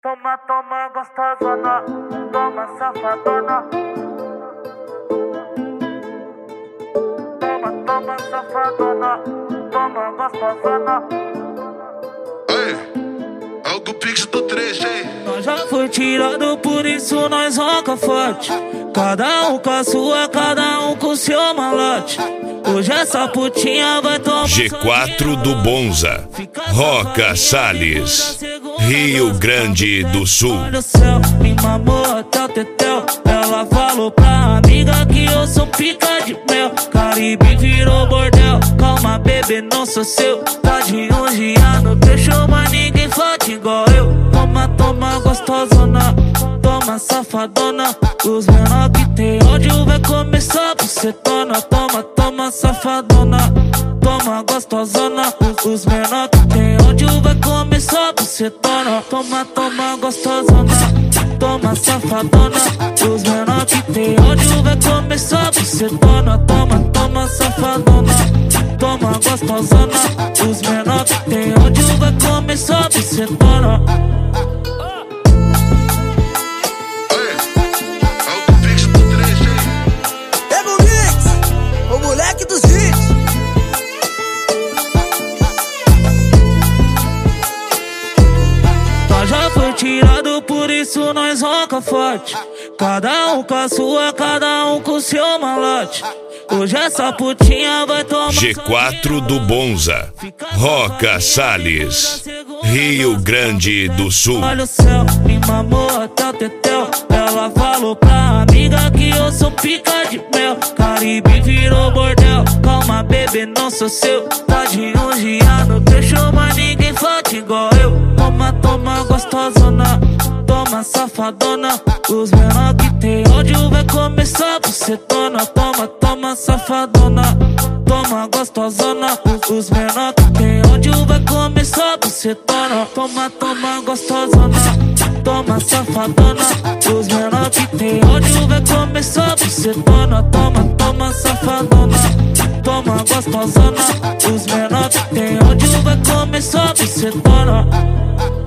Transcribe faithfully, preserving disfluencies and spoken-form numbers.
Toma, toma, gostosona, toma, safadona. Toma, toma, safadona, toma, gostosona. Ei, é o do Pix do três, hein? Nós já foi tirado, por isso nós roca forte. Cada um com a sua, cada um com o seu malote. Hoje essa putinha vai tomar G quatro do Bonza, Roca Salles, Rio Grande do Sul. Olha o céu, me mamou até o tetel. Ela falou pra amiga que eu sou pica de mel. Caribe virou bordel, calma bebê, não sou seu. Tá de um dia no deixo, mas ninguém fode igual eu. Toma, toma, gostosona, toma, safadona. Os menor que tem ódio vai começar por setona. Toma, toma, safadona, toma, gostosona. Os menor que tem ódio vai começar por setona. Toma, toma, gostosona, toma, safadona. Os menor que tem ódio vai começar por setona. Toma, toma, safadona, toma, gostosona. Os menor que tem ódio vai começar por setona. Moleque dos hits. Nós já foi tirado, por isso nós roca forte. Cada um com a sua, cada um com o seu malote. Hoje essa putinha vai tomar G quatro do Bonza, Roca Salles, Rio Grande do Sul. Olha o céu, me mamou até o tetel. Ela falou pra amiga que eu sou pica de mel. Caribe virou bordel, calma bebê, não sou seu. Tá de um dia no deixo, mas ninguém fode igual eu. Toma, toma, gostosona, toma, safadona. Os menor que tem ódio vai começar por setona. Toma, toma, safadona, toma, gostosona. Os menor que tem ódio vai começar por setona. Toma, toma, gostosona, toma, safadona. Os menor que tem ódio vai começar por setona. Toma, toma, safadona, toma, gostosona. Os menor que tem ódio vai começar por setona.